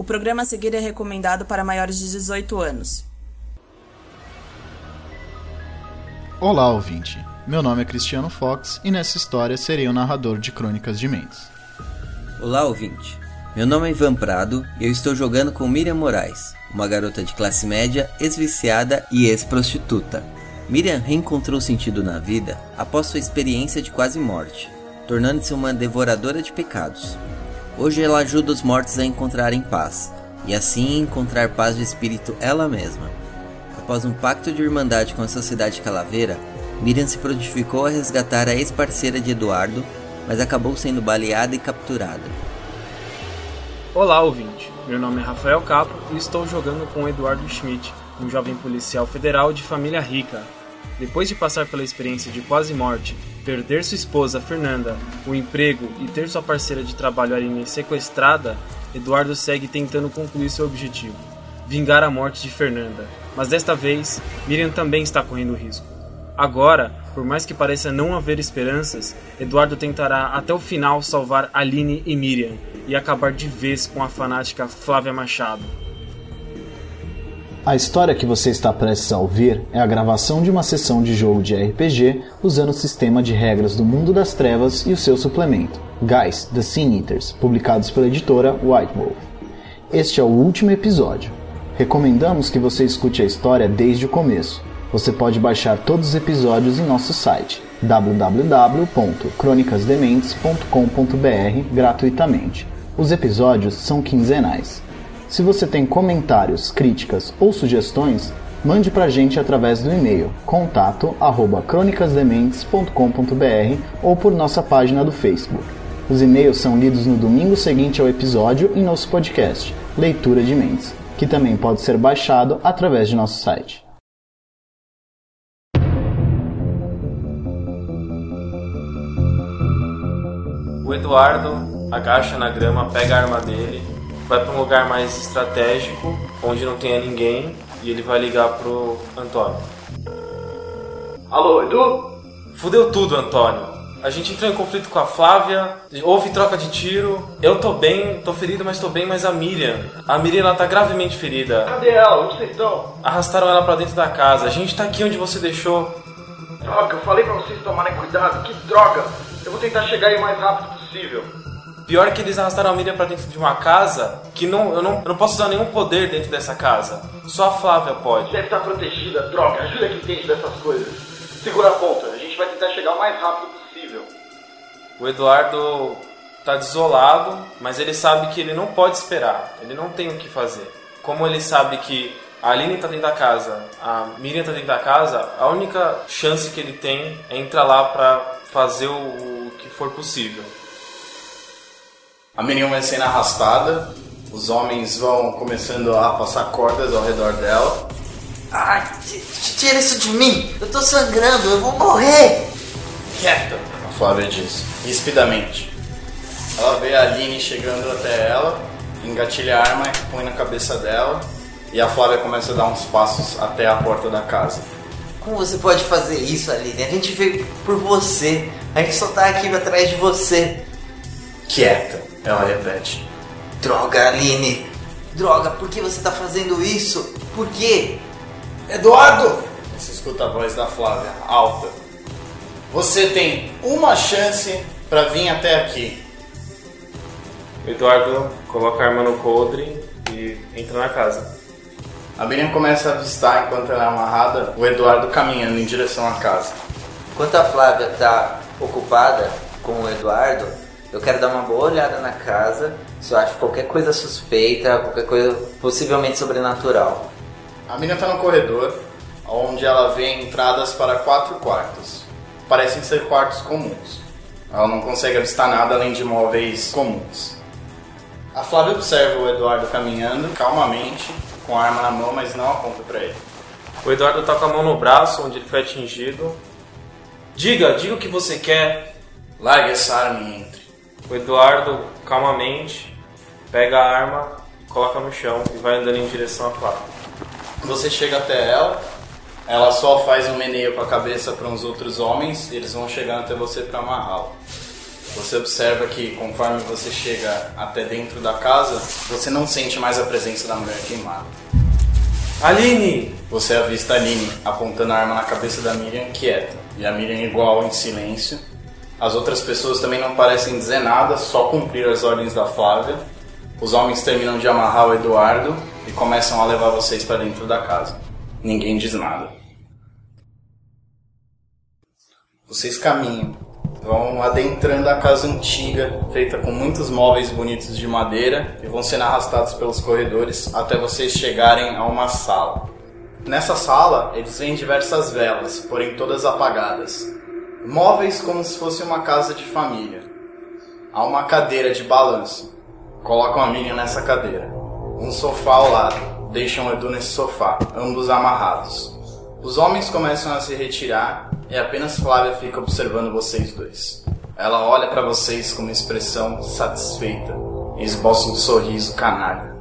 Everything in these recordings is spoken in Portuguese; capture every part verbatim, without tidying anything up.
O programa a seguir é recomendado para maiores de dezoito anos. Olá, ouvinte. Meu nome é Cristiano Fox e nessa história serei o narrador de Crônicas de Mentes. Olá, ouvinte. Meu nome é Ivan Prado e eu estou jogando com Miriam Moraes, uma garota de classe média, ex-viciada e ex-prostituta. Miriam reencontrou sentido na vida após sua experiência de quase morte, tornando-se uma devoradora de pecados. Hoje ela ajuda os mortos a encontrarem paz, e assim encontrar paz de espírito ela mesma. Após um pacto de irmandade com a Sociedade Calaveira, Miriam se prontificou a resgatar a ex-parceira de Eduardo, mas acabou sendo baleada e capturada. Olá, ouvinte. Meu nome é Rafael Capo e estou jogando com Eduardo Schmidt, um jovem policial federal de família rica. Depois de passar pela experiência de quase morte, perder sua esposa, Fernanda, o emprego e ter sua parceira de trabalho, Aline, sequestrada, Eduardo segue tentando concluir seu objetivo, vingar a morte de Fernanda. Mas desta vez, Miriam também está correndo risco. Agora, por mais que pareça não haver esperanças, Eduardo tentará até o final salvar Aline e Miriam e acabar de vez com a fanática Flávia Machado. A história que você está prestes a ouvir é a gravação de uma sessão de jogo de R P G usando o sistema de regras do Mundo das Trevas e o seu suplemento, Guys, The Sin Eaters, publicados pela editora White Wolf. Este é o último episódio. Recomendamos que você escute a história desde o começo. Você pode baixar todos os episódios em nosso site w w w ponto crônicas dementes ponto com ponto b r gratuitamente. Os episódios são quinzenais. Se você tem comentários, críticas ou sugestões, mande pra gente através do e-mail contato arroba crônicas dementes ponto com ponto b r ou por nossa página do Facebook. Os e-mails são lidos no domingo seguinte ao episódio em nosso podcast, Leitura de Mentes, que também pode ser baixado através de nosso site. O Eduardo agacha na grama, pega a arma dele, vai para um lugar mais estratégico, onde não tenha ninguém, e ele vai ligar pro Antônio. Alô, Edu? Fudeu tudo, Antônio. A gente entrou em conflito com a Flávia, houve troca de tiro, eu tô bem, tô ferido, mas tô bem, mas a Miriam, a Miriam ela tá gravemente ferida. Cadê ela? Onde vocês estão? Arrastaram ela pra dentro da casa, a gente tá aqui onde você deixou. Droga, eu falei pra vocês tomarem cuidado, que droga! Eu vou tentar chegar aí o mais rápido possível. Pior que eles arrastaram a Miriam pra dentro de uma casa que não, eu, não, eu não posso usar nenhum poder dentro dessa casa. Só a Flávia pode. Deve estar protegida, droga, ajuda que entende dessas coisas. Segura a ponta, a gente vai tentar chegar o mais rápido possível. O Eduardo tá desolado, mas ele sabe que ele não pode esperar, ele não tem o que fazer. Como ele sabe que a Aline tá dentro da casa, a Miriam tá dentro da casa, a única chance que ele tem é entrar lá pra fazer o, o que for possível. A Miriam vai sendo arrastada, os homens vão começando a passar cordas ao redor dela. Ai, tira isso de mim! Eu tô sangrando, eu vou morrer! Quieta, a Flávia diz, rispidamente. Ela vê a Aline chegando até ela, engatilha a arma e põe na cabeça dela, e a Flávia começa a dar uns passos até a porta da casa. Como você pode fazer isso, Aline? A gente veio por você, a gente só tá aqui atrás de você. Quieta, ela repete. Droga, Aline! Droga, por que você tá fazendo isso? Por quê? Eduardo! Você escuta a voz da Flávia, alta. Você tem uma chance pra vir até aqui. O Eduardo coloca a arma no coldre e entra na casa. A Miriam começa a avistar, enquanto ela é amarrada, o Eduardo caminhando em direção à casa. Enquanto a Flávia tá ocupada com o Eduardo, eu quero dar uma boa olhada na casa, se eu acho qualquer coisa suspeita, qualquer coisa possivelmente sobrenatural. A Miriam tá no corredor, onde ela vê entradas para quatro quartos. Parecem ser quartos comuns. Ela não consegue avistar nada além de móveis comuns. A Flávia observa o Eduardo caminhando calmamente, com a arma na mão, mas não aponta para ele. O Eduardo tá com a mão no braço, onde ele foi atingido. Diga, diga o que você quer. Largue essa arma e entre. O Eduardo, calmamente, pega a arma, coloca no chão e vai andando em direção à Flávia. Você chega até ela, ela só faz um meneio com a cabeça para uns outros homens e eles vão chegando até você para amarrá-la. Você observa que conforme você chega até dentro da casa, você não sente mais a presença da mulher queimada. Aline! Você avista a Aline apontando a arma na cabeça da Miriam, quieta. E a Miriam igual, em silêncio. As outras pessoas também não parecem dizer nada, só cumprir as ordens da Flávia. Os homens terminam de amarrar o Eduardo e começam a levar vocês para dentro da casa. Ninguém diz nada. Vocês caminham, vão adentrando a casa antiga, feita com muitos móveis bonitos de madeira, e vão sendo arrastados pelos corredores até vocês chegarem a uma sala. Nessa sala, eles veem diversas velas, porém todas apagadas. Móveis como se fosse uma casa de família. Há uma cadeira de balanço. Colocam a Miriam nessa cadeira. Um sofá ao lado. Deixam o Edu nesse sofá, ambos amarrados. Os homens começam a se retirar e apenas Flávia fica observando vocês dois. Ela olha para vocês com uma expressão satisfeita e esboça um sorriso canalha.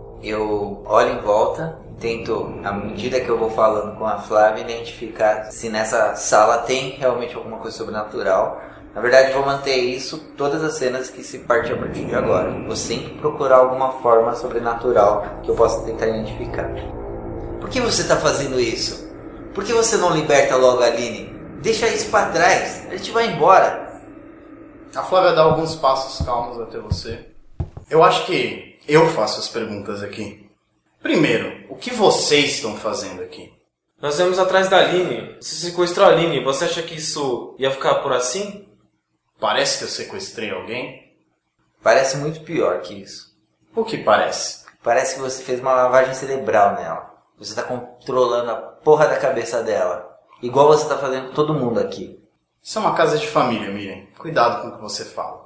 Eu olho em volta e tento, à medida que eu vou falando com a Flávia, identificar se nessa sala tem realmente alguma coisa sobrenatural. Na verdade, vou manter isso todas as cenas que se partir a partir de agora. Vou sempre procurar alguma forma sobrenatural que eu possa tentar identificar. Por que você está fazendo isso? Por que você não liberta logo a Aline? Deixa isso para trás, a gente vai embora. A Flávia dá alguns passos calmos até você. Eu acho que eu faço as perguntas aqui. Primeiro, o que vocês estão fazendo aqui? Nós viemos atrás da Aline. Você sequestrou a Aline. Você acha que isso ia ficar por assim? Parece que eu sequestrei alguém? Parece muito pior que isso. O que parece? Parece que você fez uma lavagem cerebral nela. Você está controlando a porra da cabeça dela. Igual você está fazendo com todo mundo aqui. Isso é uma casa de família, Miriam. Cuidado com o que você fala.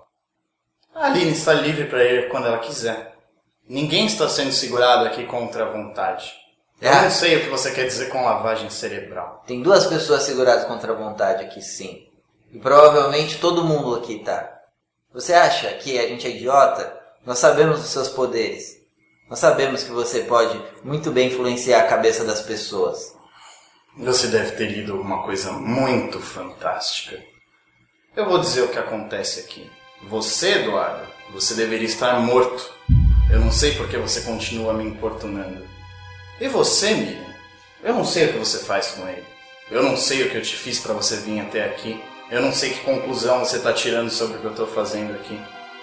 A Aline está livre para ir quando ela quiser. Ninguém está sendo segurado aqui contra a vontade. Eu Ah. não sei o que você quer dizer com lavagem cerebral. Tem duas pessoas seguradas contra a vontade aqui, sim. E provavelmente todo mundo aqui tá. Você acha que a gente é idiota? Nós sabemos dos seus poderes. Nós sabemos que você pode muito bem influenciar a cabeça das pessoas. Você deve ter lido alguma coisa muito fantástica. Eu vou dizer o que acontece aqui. Você, Eduardo, você deveria estar morto. Eu não sei por que você continua me importunando. E você, Miriam? Eu não sei o que você faz com ele. Eu não sei o que eu te fiz para você vir até aqui. Eu não sei que conclusão você está tirando sobre o que eu estou fazendo aqui.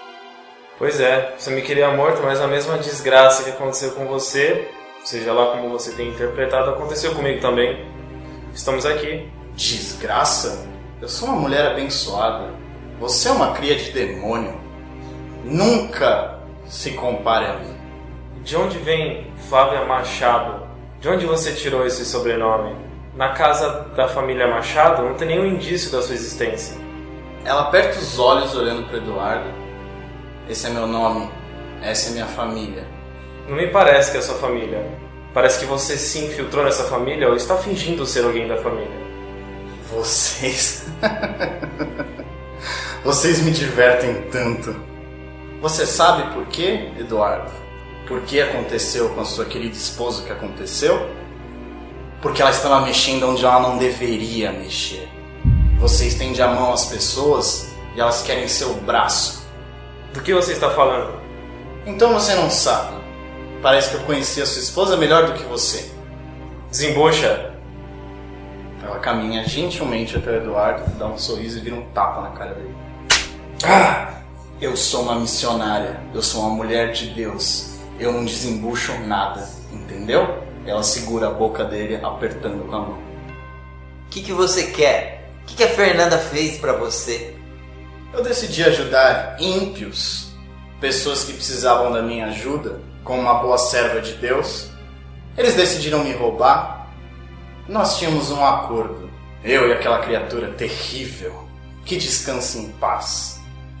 Pois é, você me queria morto, mas a mesma desgraça que aconteceu com você, seja lá como você tem interpretado, aconteceu comigo também. Estamos aqui. Desgraça? Eu sou uma mulher abençoada. Você é uma cria de demônio. Nunca se compare a mim. De onde vem Flávia Machado? De onde você tirou esse sobrenome? Na casa da família Machado não tem nenhum indício da sua existência. Ela aperta os olhos olhando para Eduardo. Esse é meu nome. Essa é minha família. Não me parece que é sua família. Parece que você se infiltrou nessa família ou está fingindo ser alguém da família. Vocês... Vocês me divertem tanto. Você sabe por quê, Eduardo? Por que aconteceu com a sua querida esposa o que aconteceu? Porque ela estava mexendo onde ela não deveria mexer. Você estende a mão às pessoas e elas querem seu braço. Do que você está falando? Então você não sabe. Parece que eu conheci a sua esposa melhor do que você. Desembucha. Ela caminha gentilmente até o Eduardo, dá um sorriso e vira um tapa na cara dele. Ah! Eu sou uma missionária. Eu sou uma mulher de Deus. Eu não desembucho nada. Entendeu? Ela segura a boca dele, apertando com a mão. O que, que você quer? O que, que a Fernanda fez pra você? Eu decidi ajudar ímpios, pessoas que precisavam da minha ajuda, como uma boa serva de Deus. Eles decidiram me roubar. Nós tínhamos um acordo. Eu e aquela criatura terrível. Que descanse em paz.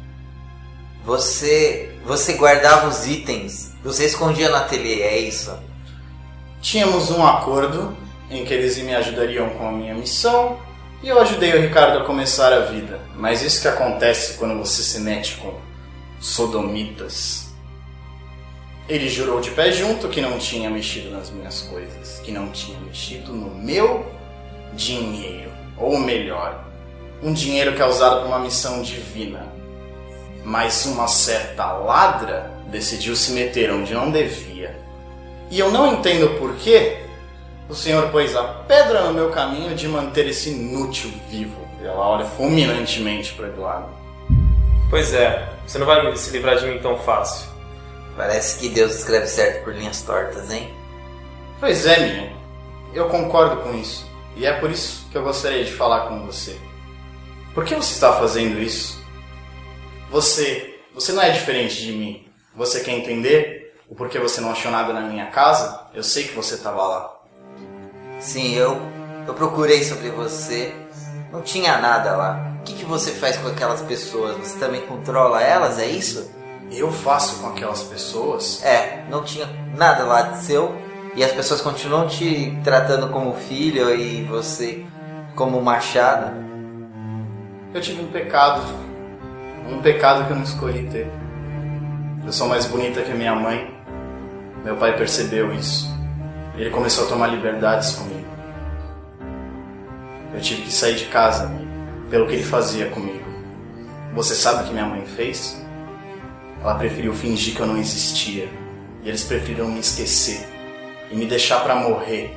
Você... Você guardava os itens. Você escondia no ateliê, é isso? Tínhamos um acordo em que eles me ajudariam com a minha missão e eu ajudei o Ricardo a começar a vida. Mas isso que acontece quando você se mete com sodomitas. Ele jurou de pé junto que não tinha mexido nas minhas coisas, que não tinha mexido no meu dinheiro. Ou melhor, um dinheiro que é usado para uma missão divina. Mas uma certa ladra decidiu se meter onde não devia. E eu não entendo por que o senhor pôs a pedra no meu caminho de manter esse inútil vivo. E ela olha fulminantemente para Eduardo. Pois é, você não vai se livrar de mim tão fácil. Parece que Deus escreve certo por linhas tortas, hein? Pois é, Miriam. Eu concordo com isso. E é por isso que eu gostaria de falar com você. Por que você está fazendo isso? Você, você não é diferente de mim. Você quer entender o porquê você não achou nada na minha casa? Eu sei que você estava lá. Sim, eu, eu procurei sobre você. Não tinha nada lá. O que, que você faz com aquelas pessoas? Você também controla elas, é isso? Eu faço com aquelas pessoas? É, não tinha nada lá de seu. E as pessoas continuam te tratando como filho e você como machado. Eu tive um pecado. Um pecado que eu não escolhi ter. Eu sou mais bonita que a minha mãe. Meu pai percebeu isso. Ele começou a tomar liberdades comigo. Eu tive que sair de casa, amigo, pelo que ele fazia comigo. Você sabe o que minha mãe fez? Ela preferiu fingir que eu não existia. E eles preferiram me esquecer e me deixar pra morrer.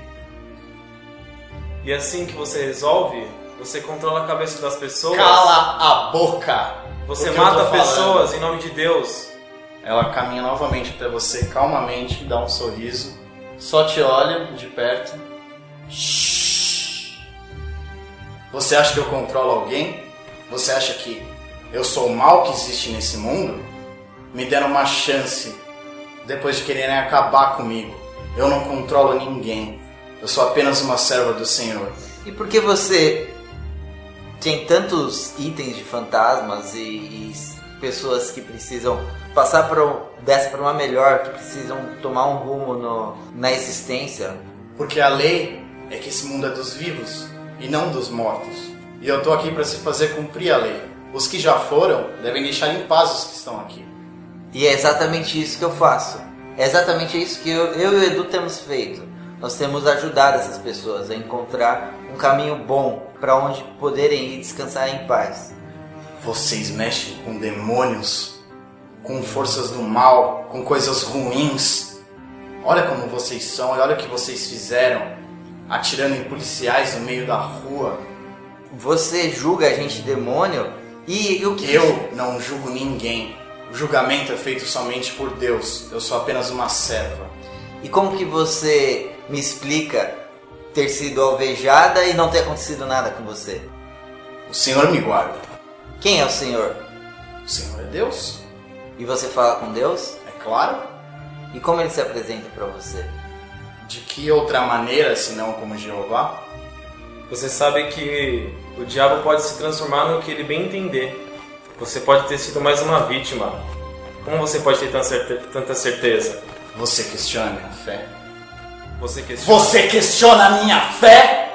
E assim que você resolve, você controla a cabeça das pessoas. Cala a boca! Você mata pessoas em nome de Deus. Ela caminha novamente até você, calmamente, dá um sorriso, só te olha de perto. Shhh. Você acha que eu controlo alguém? Você acha que eu sou o mal que existe nesse mundo? Me deram uma chance depois de quererem acabar comigo. Eu não controlo ninguém. Eu sou apenas uma serva do Senhor. E por que você tem tantos itens de fantasmas e, e pessoas que precisam passar por, dessa para uma melhor, que precisam tomar um rumo no, na existência? Porque a lei é que esse mundo é dos vivos e não dos mortos. E eu tô aqui para se fazer cumprir a lei. Os que já foram devem deixar em paz os que estão aqui. E é exatamente isso que eu faço. É exatamente isso que eu, eu e o Edu temos feito. Nós temos ajudado essas pessoas a encontrar um caminho bom para onde poderem ir descansar em paz. Vocês mexem com demônios, com forças do mal, com coisas ruins. Olha como vocês são e olha o que vocês fizeram, atirando em policiais no meio da rua. Você julga a gente demônio e, e o que... Eu não julgo ninguém. O julgamento é feito somente por Deus. Eu sou apenas uma serva. E como que você me explica ter sido alvejada e não ter acontecido nada com você? O Senhor me guarda. Quem é o Senhor? O Senhor é Deus. E você fala com Deus? É claro. E como ele se apresenta para você? De que outra maneira, senão como Jeová? Você sabe que o diabo pode se transformar no que ele bem entender. Você pode ter sido mais uma vítima. Como você pode ter tanta certeza? Você questiona a minha fé? Você questiona... Você questiona a minha fé?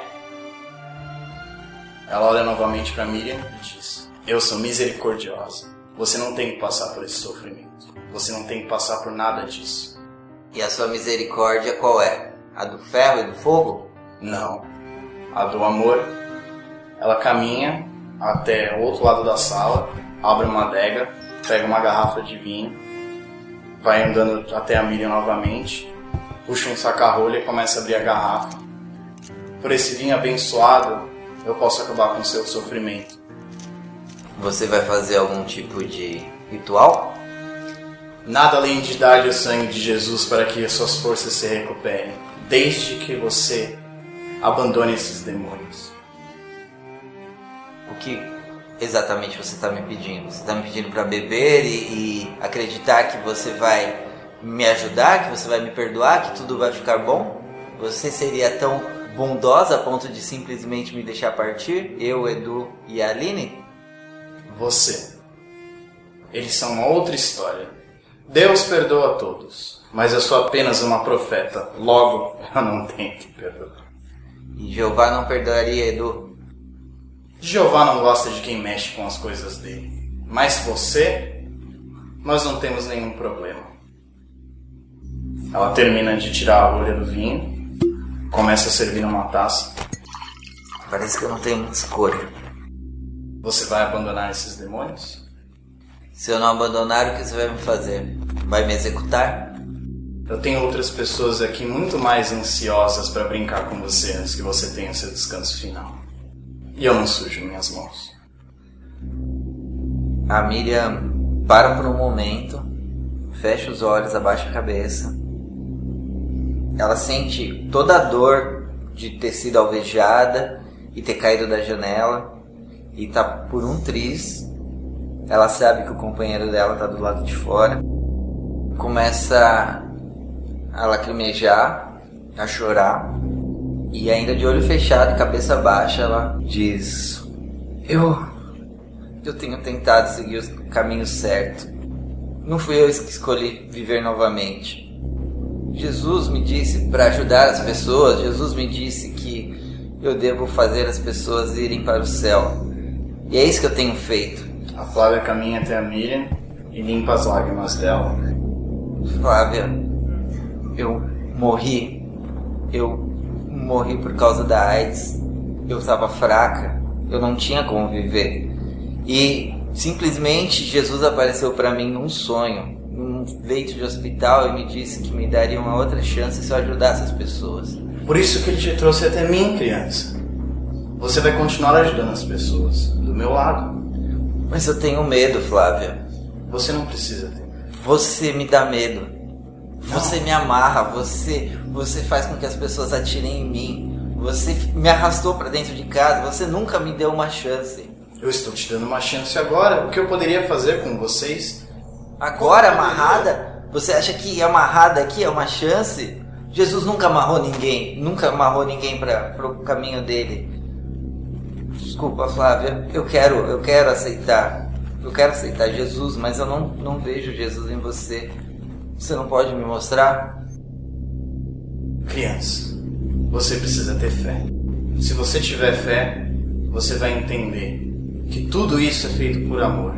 Ela olha novamente para Miriam e diz: eu sou misericordiosa. Você não tem que passar por esse sofrimento. Você não tem que passar por nada disso. E a sua misericórdia qual é? A do ferro e do fogo? Não. A do amor. Ela caminha até o outro lado da sala, abre uma adega, pega uma garrafa de vinho, vai andando até a Miriam novamente, puxa um saca-rolha e começa a abrir a garrafa. Por esse vinho abençoado, eu posso acabar com o seu sofrimento. Você vai fazer algum tipo de ritual? Nada além de dar-lhe o sangue de Jesus para que as suas forças se recuperem, desde que você abandone esses demônios. O que exatamente você está me pedindo? Você está me pedindo para beber e, e acreditar que você vai me ajudar, que você vai me perdoar, que tudo vai ficar bom? Você seria tão bondosa a ponto de simplesmente me deixar partir? Eu, Edu e a Aline? Você. Eles são uma outra história. Deus perdoa a todos, mas eu sou apenas uma profeta. Logo, eu não tenho que perdoar. E Jeová não perdoaria, Edu? Jeová não gosta de quem mexe com as coisas dele. Mas você, nós não temos nenhum problema. Ela termina de tirar a rolha do vinho, começa a servir numa taça. Parece que eu não tenho muita escolha. Você vai abandonar esses demônios? Se eu não abandonar, o que você vai me fazer? Vai me executar? Eu tenho outras pessoas aqui muito mais ansiosas para brincar com você antes que você tenha seu descanso final. E eu não sujo minhas mãos. A Miriam para por um momento, fecha os olhos, abaixa a cabeça. Ela sente toda a dor de ter sido alvejada e ter caído da janela e tá por um triz. Ela sabe que o companheiro dela tá do lado de fora. Começa a lacrimejar, a chorar, e ainda de olho fechado e cabeça baixa ela diz: Eu, eu tenho tentado seguir o caminho certo. Não fui eu que escolhi viver novamente. Jesus me disse para ajudar as pessoas. Jesus me disse que eu devo fazer as pessoas irem para o céu. E é isso que eu tenho feito. A Flávia caminha até a Miriam e limpa as lágrimas dela. Flávia, eu morri. Eu morri por causa da AIDS. Eu estava fraca. Eu não tinha como viver. E simplesmente Jesus apareceu para mim num sonho, num leito de hospital, e me disse que me daria uma outra chance se eu ajudasse as pessoas. Por isso que ele te trouxe até mim, criança. Você vai continuar ajudando as pessoas, do meu lado. Mas eu tenho medo, Flávia. Você não precisa ter. Você me dá medo. Você não. Me amarra. Você, você faz com que as pessoas atirem em mim. Você me arrastou para dentro de casa. Você nunca me deu uma chance. Eu estou te dando uma chance agora. O que eu poderia fazer com vocês? Agora, amarrada? Você acha que amarrada aqui é uma chance? Jesus nunca amarrou ninguém. Nunca amarrou ninguém para o caminho dele. Desculpa, Flávia. Eu quero, eu quero aceitar. Eu quero aceitar Jesus, mas eu não, não vejo Jesus em você. Você não pode me mostrar? Criança, você precisa ter fé. Se você tiver fé, você vai entender que tudo isso é feito por amor.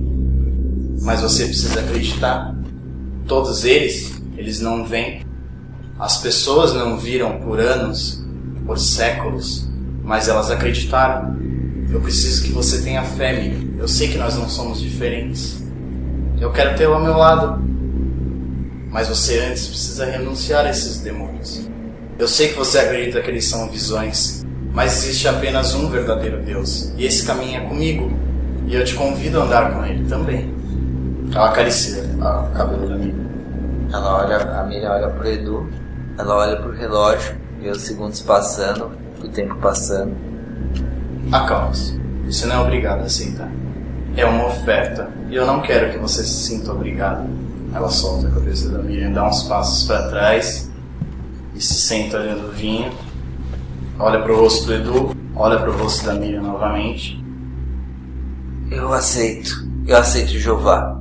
Mas você precisa acreditar. Todos eles, eles não vêm. As pessoas não viram por anos, por séculos, mas elas acreditaram. Eu preciso que você tenha fé, Miriam. Eu sei que nós não somos diferentes. Eu quero tê-lo ao meu lado. Mas você antes precisa renunciar a esses demônios. Eu sei que você acredita que eles são visões, mas existe apenas um verdadeiro Deus. E esse caminha comigo. E eu te convido a andar com ele também. Ela acaricia o cabelo da Miriam. Ela olha, a Miriam olha pro Edu. Ela olha pro relógio, vê os segundos passando, o tempo passando. Acalme-se. Você não é obrigado a aceitar. É uma oferta. E eu não quero que você se sinta obrigado. Ela solta a cabeça da Miriam, dá uns passos para trás e se senta olhando o vinho. Olha pro rosto do Edu, olha pro rosto da Miriam novamente. Eu aceito. Eu aceito Jeová.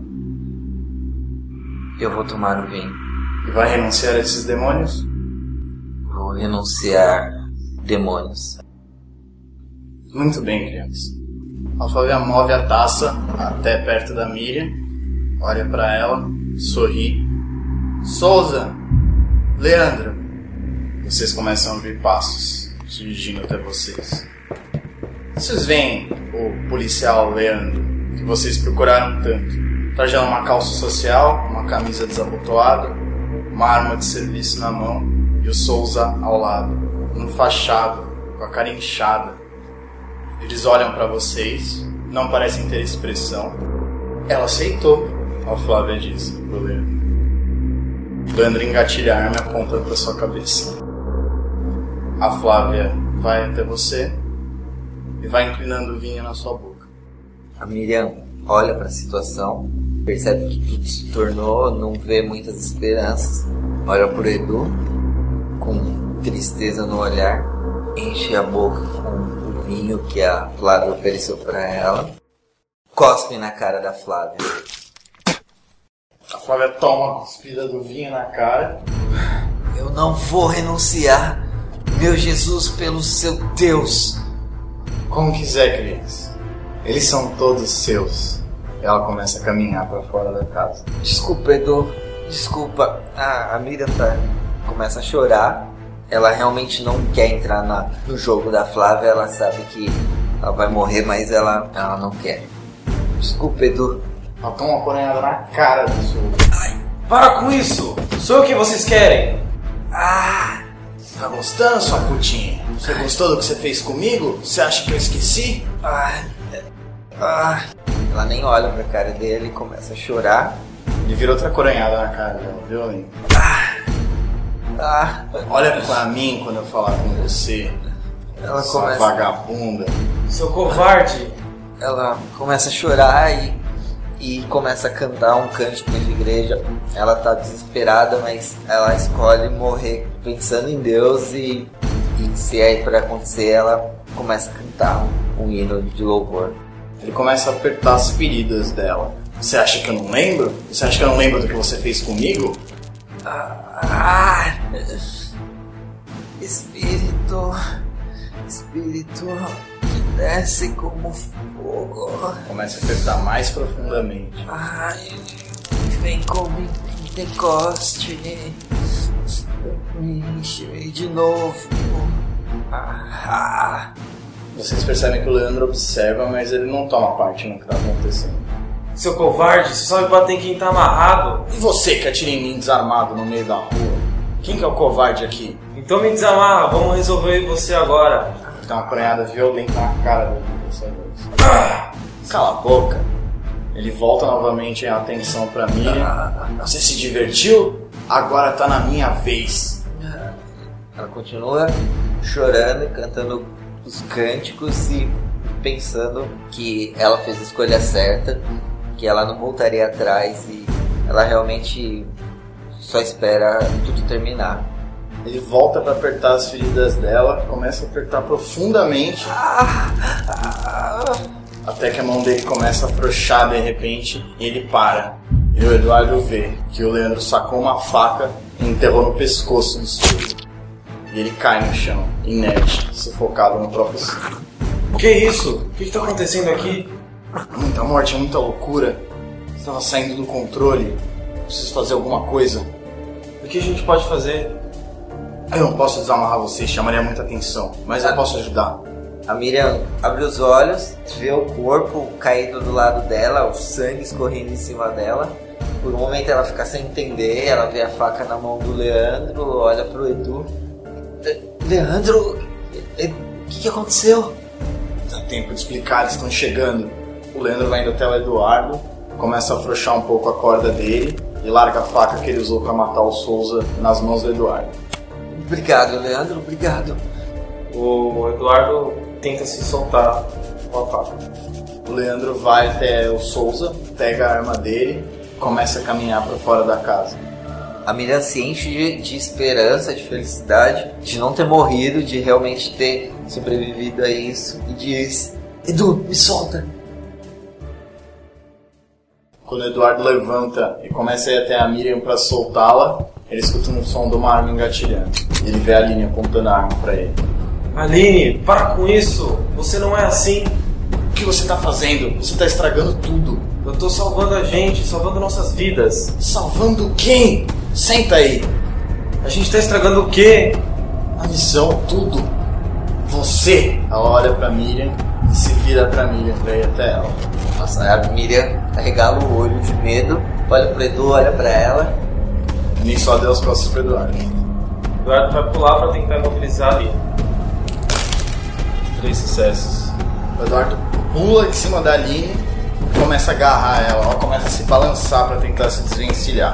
Eu vou tomar o vinho. E vai renunciar a esses demônios? Vou renunciar demônios. Muito bem, criança. A Flávia move a taça até perto da Miriam, olha pra ela, sorri. Souza, Leandro. Vocês começam a ouvir passos se dirigindo até vocês. Vocês veem o policial Leandro, que vocês procuraram tanto. Trajando uma calça social, uma camisa desabotoada, uma arma de serviço na mão e o Souza ao lado, um fachado, com a cara inchada. Eles olham pra vocês, não parecem ter expressão. Ela aceitou, a Flávia disse pro Leandro. Leandro engatilha a arma e aponta pra sua cabeça. A Flávia vai até você e vai inclinando o vinho na sua boca. A Miriam olha para a situação, percebe que tudo se tornou, não vê muitas esperanças. Olha pro Edu com tristeza no olhar, enche a boca com o vinho que a Flávia ofereceu para ela, cospe na cara da Flávia. A Flávia toma a cuspida do vinho na cara. Eu não vou renunciar, meu Jesus, pelo seu Deus. Como quiser, criança. Eles são todos seus. Ela começa a caminhar para fora da casa. Desculpa, Edu. Desculpa. Ah, a Miriam tá... começa a chorar. Ela realmente não quer entrar na... no jogo da Flávia. Ela sabe que ela vai morrer, mas ela, ela não quer. Desculpa, Edu. Ela toma uma coronhada na cara do seu. Ai, para com isso! Sou o que vocês querem! Ah! Tá gostando, sua putinha? Você gostou do que você fez comigo? Você acha que eu esqueci? Ah, ah. Ela nem olha pra cara dele e começa a chorar. Ele vira outra coronhada na cara dela, viu, Aline? Ah, ah. Olha pra mim quando eu falar com você. Ela sua começa... vagabunda. Seu covarde! Ela começa a chorar e, e começa a cantar um cântico de igreja. Ela tá desesperada, mas ela escolhe morrer pensando em Deus e, e se é pra acontecer, ela começa a cantar um, um hino de louvor. Ele começa a apertar as feridas dela. Você acha que eu não lembro? Você acha que eu não lembro do que você fez comigo? Ah, espírito, espírito que desce como fogo. Começa a apertar mais profundamente. Ai, vem como em Pentecoste, me enche de novo. Ah. Vocês percebem que o Leandro observa, mas ele não toma parte no que está acontecendo. Seu covarde, você só me bater em quem tá amarrado. E você que atira em mim desarmado no meio da rua? Quem que é o covarde aqui? Então me desamarra, vamos resolver você agora. Dá uma coronhada violenta na cara dele dessa vez. Ah, cala a boca. Ele volta novamente a atenção pra Miriam. Você se divertiu? Agora tá na minha vez. Ela continua chorando e cantando os cânticos e pensando que ela fez a escolha certa, que ela não voltaria atrás e ela realmente só espera tudo terminar. Ele volta para apertar as feridas dela, começa a apertar profundamente, até que a mão dele começa a afrouxar de repente e ele para. E o Eduardo vê que o Leandro sacou uma faca e enterrou no pescoço do sujo. E ele cai no chão, inerte, sufocado no próprio sangue. O que é isso? O que está acontecendo aqui? Muita morte, muita loucura. Estava saindo do controle. Preciso fazer alguma coisa. O que a gente pode fazer? Eu não posso desamarrar você, chamaria muita atenção, mas eu posso ajudar. A Miriam abre os olhos, vê o corpo caído do lado dela, o sangue escorrendo em cima dela. Por um momento ela fica sem entender, ela vê a faca na mão do Leandro, olha pro Edu. Leandro, o que, que aconteceu? Dá tempo de explicar, eles estão chegando. O Leandro vai indo até o Eduardo, começa a afrouxar um pouco a corda dele e larga a faca que ele usou para matar o Souza nas mãos do Eduardo. Obrigado, Leandro, obrigado. O Eduardo tenta se soltar com a faca. O Leandro vai até o Souza, pega a arma dele, começa a caminhar para fora da casa. A Miriam se enche de, de esperança, de felicidade, de não ter morrido, de realmente ter sobrevivido a isso, e diz: Edu, me solta. Quando o Eduardo levanta e começa a ir até a Miriam para soltá-la, ele escuta um som de uma arma engatilhando. Ele vê a Aline apontando a arma para ele. Aline, para com isso! Você não é assim! O que você tá fazendo? Você tá estragando tudo. Eu tô salvando a gente, salvando nossas vidas. Salvando quem? Senta aí. A gente tá estragando o quê? A missão, tudo. Você. Ela olha pra Miriam e se vira pra Miriam pra ir até ela. Nossa, a Miriam arregala o olho de medo, olha pro Edu, olha pra ela. Nem só deu as costas pro Eduardo. O Eduardo vai pular pra tentar imobilizar ali. Três sucessos. O Eduardo pula em cima da Aline e começa a agarrar ela. Ela começa a se balançar pra tentar se desvencilhar.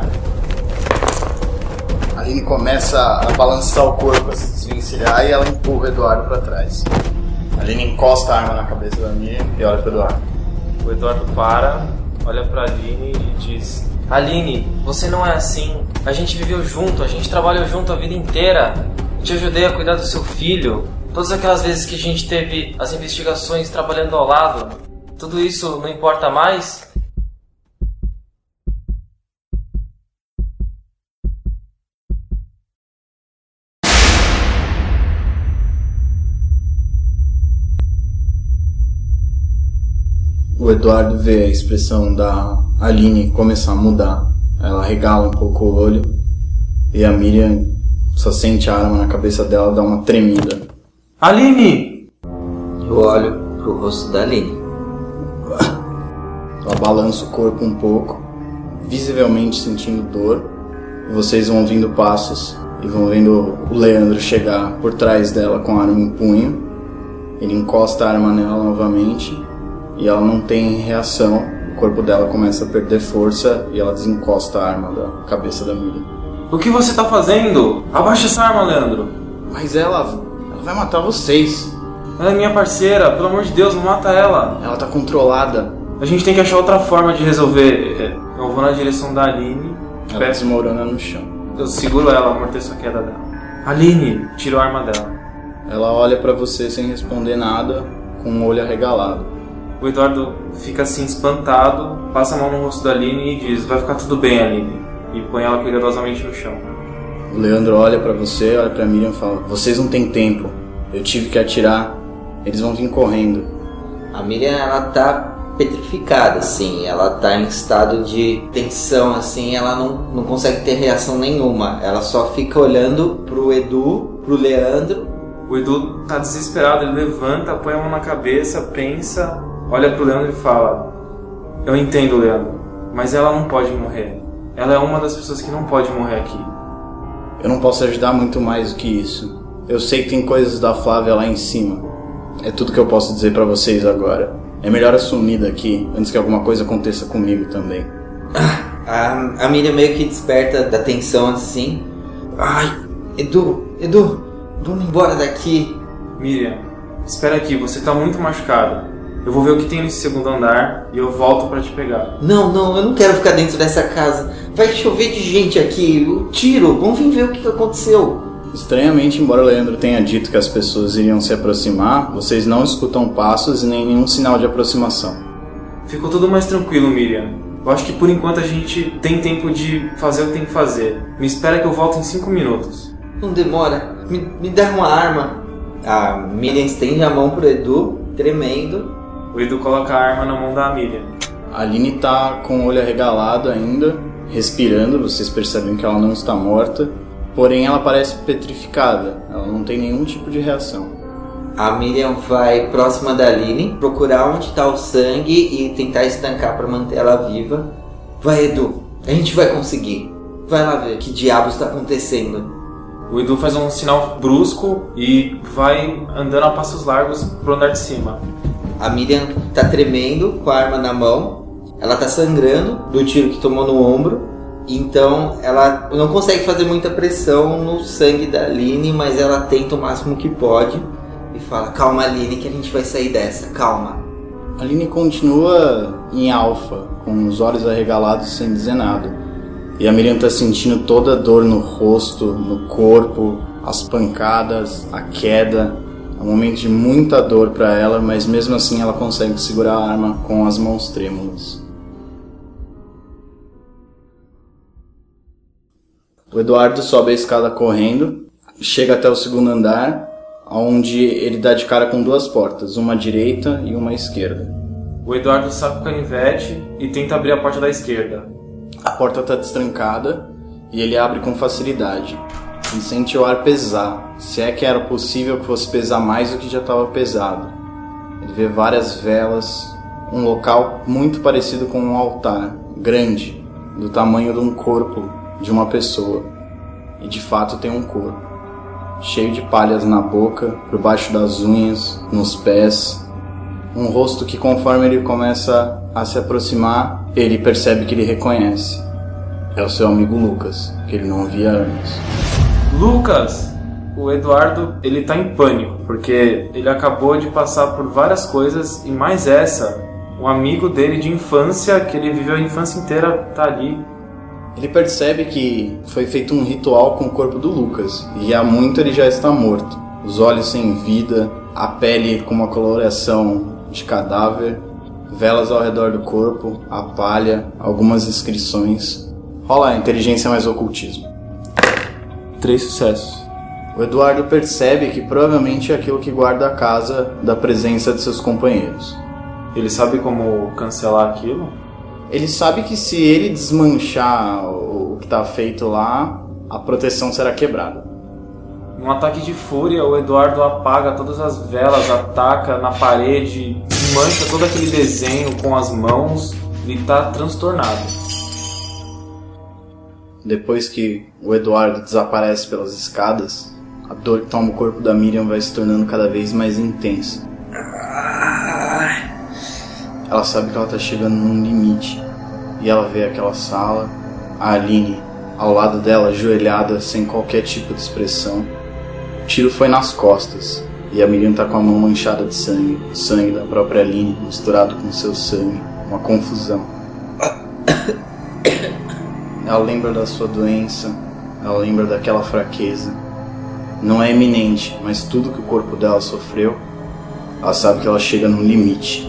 A Aline começa a balançar o corpo pra se desvencilhar e ela empurra o Eduardo pra trás. A Aline encosta a arma na cabeça da Miriam e olha pro Eduardo. O Eduardo para, olha pra Aline e diz: Aline, você não é assim. A gente viveu junto, a gente trabalhou junto a vida inteira. Eu te ajudei a cuidar do seu filho. Todas aquelas vezes que a gente teve as investigações trabalhando ao lado. Tudo isso não importa mais? O Eduardo vê a expressão da Aline começar a mudar. Ela regala um pouco o olho e a Miriam só sente a arma na cabeça dela, dá uma tremida. Aline! Eu olho pro rosto da Aline. Ela balança o corpo um pouco, visivelmente sentindo dor. E vocês vão ouvindo passos e vão vendo o Leandro chegar por trás dela com a arma em punho. Ele encosta a arma nela novamente e ela não tem reação. O corpo dela começa a perder força e ela desencosta a arma da cabeça da Miriam. O que você tá fazendo? Abaixa essa arma, Leandro. Mas ela, ela vai matar vocês. Ela é minha parceira, pelo amor de Deus, não mata ela. Ela tá controlada. A gente tem que achar outra forma de resolver. Eu vou na direção da Aline. Ela peço... desmorona no chão. Eu seguro ela, amorteço a queda dela. Aline, tiro a arma dela. Ela olha pra você sem responder nada, com o olho arregalado. O Eduardo fica assim espantado, passa a mão no rosto da Aline e diz: vai ficar tudo bem, Aline. E põe ela cuidadosamente no chão. O Leandro olha pra você, olha pra Miriam e fala: vocês não têm tempo. Eu tive que atirar. Eles vão vir correndo. A Miriam, ela tá petrificada, assim. Ela tá em estado de tensão, assim. Ela não, não consegue ter reação nenhuma. Ela só fica olhando pro Edu, pro Leandro. O Edu tá desesperado. Ele levanta, põe a mão na cabeça, pensa, olha pro Leandro e fala: eu entendo, Leandro, mas ela não pode morrer. Ela é uma das pessoas que não pode morrer aqui. Eu não posso ajudar muito mais do que isso. Eu sei que tem coisas da Flávia lá em cima. É tudo que eu posso dizer pra vocês agora. É melhor assumir daqui, antes que alguma coisa aconteça comigo também. A, a Miriam meio que desperta da tensão assim. Ai, Edu, Edu, vamos embora daqui. Miriam, espera aqui, você tá muito machucada. Eu vou ver o que tem nesse segundo andar e eu volto pra te pegar. Não, não, eu não quero ficar dentro dessa casa. Vai chover de gente aqui. O tiro, vamos vir ver o que aconteceu. Estranhamente, embora o Leandro tenha dito que as pessoas iriam se aproximar, vocês não escutam passos e nem nenhum sinal de aproximação. Ficou tudo mais tranquilo, Miriam. Eu acho que por enquanto a gente tem tempo de fazer o que tem que fazer. Me espera que eu volto em cinco minutos. Não demora. Me, me dá uma arma. A Miriam estende a mão pro Edu, tremendo. O Edu coloca a arma na mão da Miriam. A Aline tá com o olho arregalado ainda, respirando. Vocês percebem que ela não está morta. Porém, ela parece petrificada. Ela não tem nenhum tipo de reação. A Miriam vai próxima da Aline, procurar onde está o sangue e tentar estancar para manter ela viva. Vai, Edu. A gente vai conseguir. Vai lá ver o que diabos está acontecendo. O Edu faz um sinal brusco e vai andando a passos largos pro andar de cima. A Miriam tá tremendo com a arma na mão. Ela tá sangrando do tiro que tomou no ombro. Então ela não consegue fazer muita pressão no sangue da Aline, mas ela tenta o máximo que pode e fala: calma, Aline, que a gente vai sair dessa, calma. A Aline continua em alfa, com os olhos arregalados sem dizer nada. E a Miriam tá sentindo toda a dor no rosto, no corpo, as pancadas, a queda. É um momento de muita dor para ela, mas mesmo assim ela consegue segurar a arma com as mãos trêmulas. O Eduardo sobe a escada correndo, chega até o segundo andar, onde ele dá de cara com duas portas, uma à direita e uma à esquerda. O Eduardo saca o canivete e tenta abrir a porta da esquerda. A porta está destrancada e ele abre com facilidade. Ele sente o ar pesar, se é que era possível que fosse pesar mais do que já estava pesado. Ele vê várias velas, um local muito parecido com um altar, grande, do tamanho de um corpo de uma pessoa. E de fato tem um corpo, cheio de palhas na boca, por baixo das unhas, nos pés. Um rosto que, conforme ele começa a se aproximar, ele percebe que ele reconhece. É o seu amigo Lucas, que ele não via antes. Lucas! O Eduardo, ele tá em pânico, porque ele acabou de passar por várias coisas, e mais essa, um amigo dele de infância, que ele viveu a infância inteira, tá ali. Ele percebe que foi feito um ritual com o corpo do Lucas, e há muito ele já está morto. Os olhos sem vida, a pele com uma coloração de cadáver, velas ao redor do corpo, a palha, algumas inscrições. Rola a inteligência mais ocultismo. Três sucessos. O Eduardo percebe que provavelmente é aquilo que guarda a casa da presença de seus companheiros. Ele sabe como cancelar aquilo? Ele sabe que se ele desmanchar o que está feito lá, a proteção será quebrada. Num ataque de fúria, o Eduardo apaga todas as velas, ataca na parede, desmancha todo aquele desenho com as mãos Ele tá transtornado. Depois que o Eduardo desaparece pelas escadas, a dor que toma o corpo da Miriam vai se tornando cada vez mais intensa. Ela sabe que ela tá chegando num limite. E ela vê aquela sala, a Aline ao lado dela, ajoelhada, sem qualquer tipo de expressão. O tiro foi nas costas. E a Miriam tá com a mão manchada de sangue. O sangue da própria Aline misturado com seu sangue. Uma confusão. Ela lembra da sua doença. Ela lembra daquela fraqueza. Não é iminente, mas tudo que o corpo dela sofreu, ela sabe que ela chega num limite.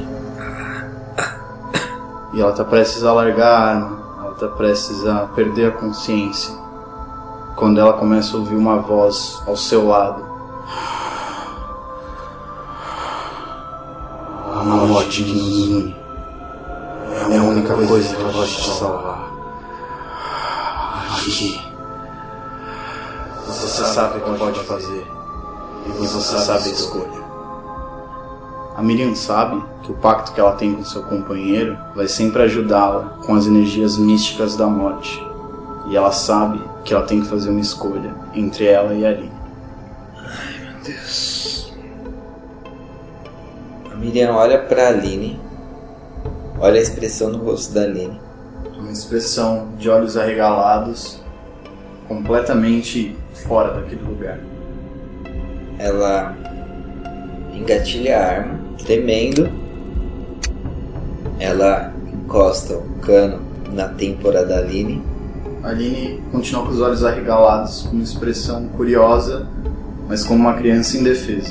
E ela tá prestes a largar a arma. Ela tá prestes a perder a consciência. Quando ela começa a ouvir uma voz ao seu lado. A morte que nos une é a única coisa que pode te salvar. Aqui. Você sabe o que pode fazer. E você sabe a escolha. A Miriam sabe que o pacto que ela tem com seu companheiro vai sempre ajudá-la com as energias místicas da morte. E ela sabe que ela tem que fazer uma escolha entre ela e a Aline. Ai, meu Deus. A Miriam olha pra Aline. Olha a expressão no rosto da Aline. Uma expressão de olhos arregalados, completamente fora daquele lugar. Ela engatilha a arma, tremendo. Ela encosta o cano na têmpora da Aline. A Aline continua com os olhos arregalados, com uma expressão curiosa, mas como uma criança indefesa.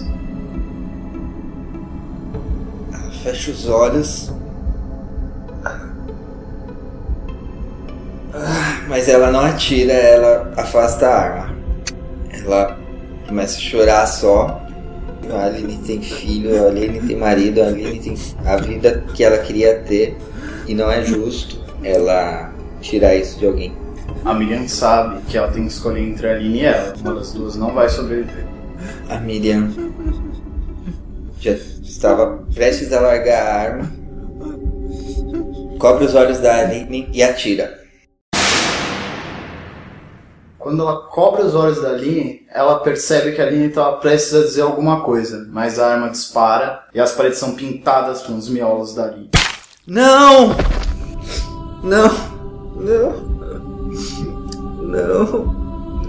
Ela fecha os olhos. Mas ela não atira, ela afasta a arma. Ela começa a chorar só. A Aline tem filho, a Aline tem marido, a Aline tem a vida que ela queria ter. E não é justo ela tirar isso de alguém. A Miriam sabe que ela tem que escolher entre a Aline e ela. Uma das duas não vai sobreviver. A Miriam já estava prestes a largar a arma. Cobre os olhos da Aline e atira. Quando ela cobre os olhos da Aline, ela percebe que a Aline estava prestes a dizer alguma coisa, mas a arma dispara e as paredes são pintadas com os miolos da Aline. Não! Não! Não! Não!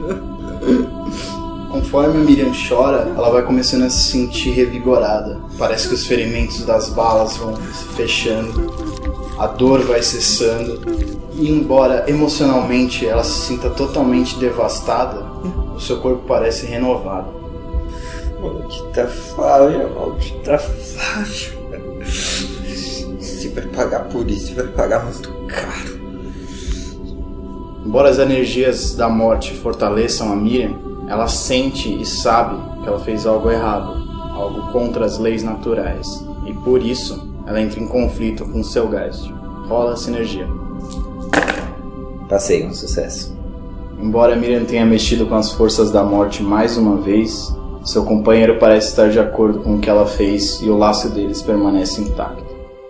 Conforme a Miriam chora, ela vai começando a se sentir revigorada. Parece que os ferimentos das balas vão se fechando, a dor vai cessando. E embora emocionalmente ela se sinta totalmente devastada, o seu corpo parece renovado. Maldita Flávia, maldita Flávia. Você vai pagar por isso, você vai pagar muito caro. Embora as energias da morte fortaleçam a Miriam, ela sente e sabe que ela fez algo errado, algo contra as leis naturais. E por isso, ela entra em conflito com seu Geist. Rola essa energia. Passei, um sucesso. Embora Miriam tenha mexido com as forças da morte mais uma vez, seu companheiro parece estar de acordo com o que ela fez e o laço deles permanece intacto.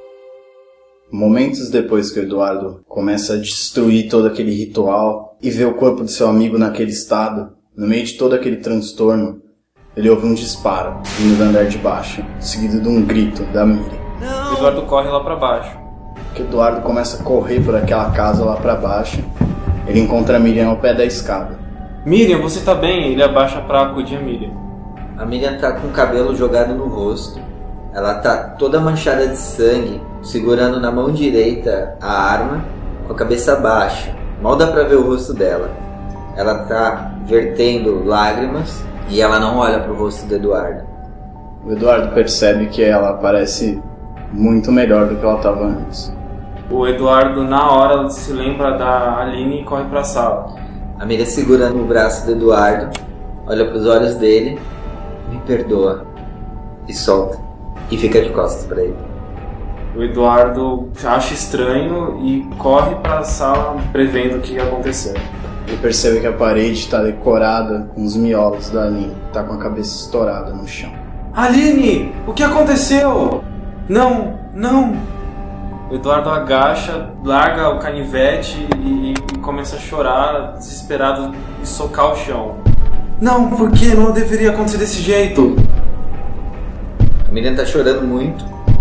Momentos depois que o Eduardo começa a destruir todo aquele ritual e vê o corpo de seu amigo naquele estado, no meio de todo aquele transtorno, ele ouve um disparo vindo do andar de baixo, seguido de um grito da Miriam. O Eduardo corre lá pra baixo. Que Eduardo começa a correr por aquela casa lá pra baixo. Ele encontra a Miriam ao pé da escada. Miriam, você tá bem? Ele abaixa pra acudir a Miriam. A Miriam tá com o cabelo jogado no rosto. Ela tá toda manchada de sangue, segurando na mão direita a arma, com a cabeça baixa. Mal dá pra ver o rosto dela. Ela tá vertendo lágrimas e ela não olha pro rosto do Eduardo. O Eduardo percebe que ela parece muito melhor do que ela estava antes. O Eduardo, na hora, se lembra da Aline e corre pra sala. A Miriam segurando o braço do Eduardo, olha pros olhos dele, me perdoa, e solta, e fica de costas pra ele. O Eduardo acha estranho e corre pra sala prevendo o que aconteceu. Ele percebe que a parede está decorada com os miolos da Aline, tá com a cabeça estourada no chão. Aline, o que aconteceu? Não, não. O Eduardo agacha, larga o canivete e, e começa a chorar, desesperado, e socar o chão. Não, por que? Não deveria acontecer desse jeito. A Miriam tá chorando muito.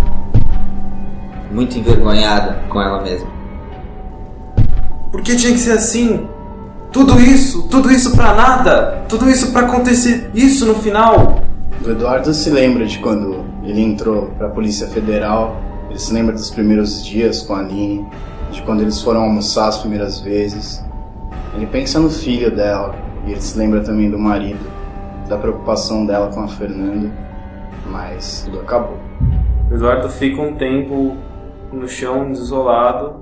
Muito envergonhada com ela mesma. Por que tinha que ser assim? Tudo isso, tudo isso pra nada? Tudo isso pra acontecer isso no final? O Eduardo se lembra de quando ele entrou pra Polícia Federal. Ele se lembra dos primeiros dias com a Aline, de quando eles foram almoçar as primeiras vezes. Ele pensa no filho dela, e ele se lembra também do marido, da preocupação dela com a Fernanda, mas tudo acabou. O Eduardo fica um tempo no chão, desolado.